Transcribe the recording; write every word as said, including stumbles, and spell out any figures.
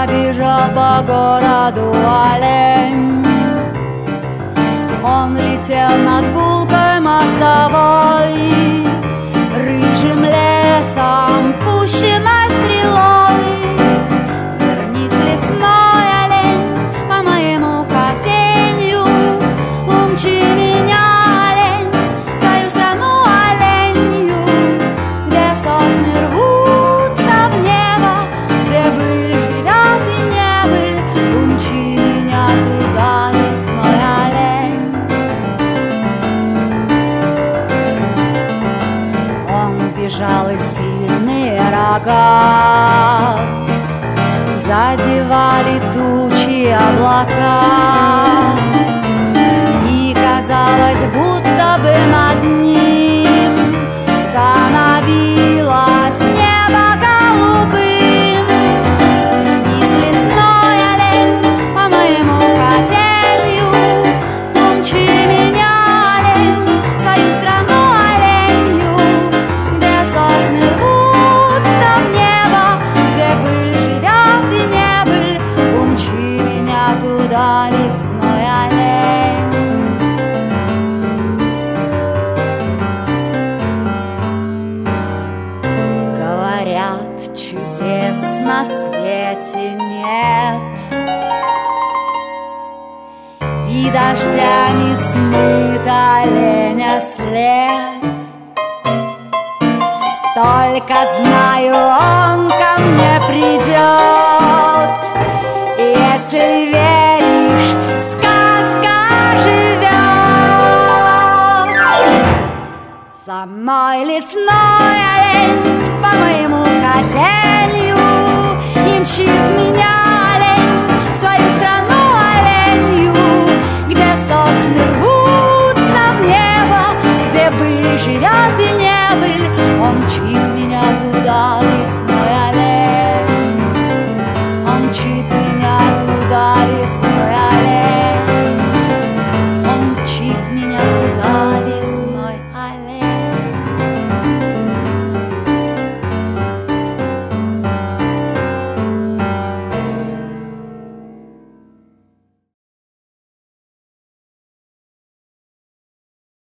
бежал по городу олень. Он летел над гулкой мостовой, рыжим лесом, пущенной стрелой. Вернись, лесной олень, по моему хотению, умчи меня, олень, в свою страну оленью, где сосны рвутся в небо, где быль живет и не быль. Умчи меня туда, лесной олень. Он бежал, и сильные рога задевали тучи, облака, и казалось, будто бы над ним становилось небо голубым. Вернись, лесной олень, по моему хотению, умчи меня, олень, в свою страну оленью, где сосны рвутся в небо, где быль живет и не быль. Умчи меня туда, лесной олень. Говорят, чудес на свете нет, и дождями смыт оленя след. Только знаю, он ко мне придет, если веришь, сказка живет. За мной лесной олень, по моему хотению, и мчит меня, олень, в свою страну оленью, где сосны рвутся в небо, где быль живет и не быль. Он мчит меня туда.